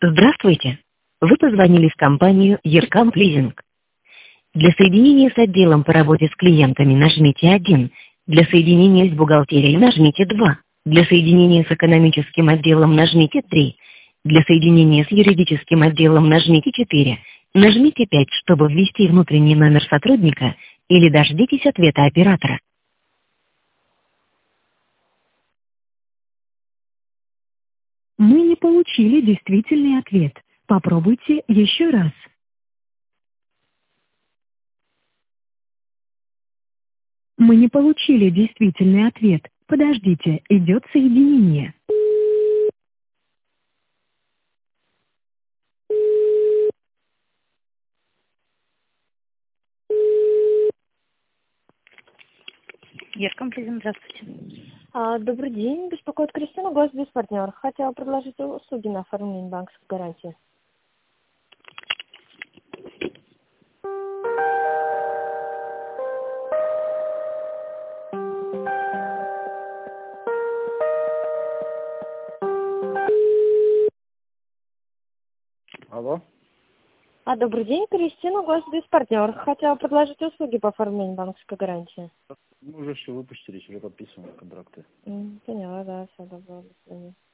Здравствуйте. Вы позвонили в компанию Еркамп Лизинг. Для соединения с отделом по работе с клиентами нажмите 1. Для соединения с бухгалтерией нажмите 2. Для соединения с экономическим отделом нажмите 3. Для соединения с юридическим отделом нажмите 4. Нажмите 5, чтобы ввести внутренний номер сотрудника, или дождитесь ответа оператора. Мы не получили действительный ответ. Попробуйте еще раз. Мы не получили действительный ответ. Подождите, идет соединение. Еркамп-Лизинг, здравствуйте. Добрый день, беспокоит Кристина, гость без партнер. Хотела предложить услуги на оформление банковской гарантии. Алло? Добрый день, Кристина, гость без партнер. Хотела предложить услуги по оформлению банковской гарантии. Мы уже все выпустили, все подписаны контракты. Поняла, да, все, добро, до свидания.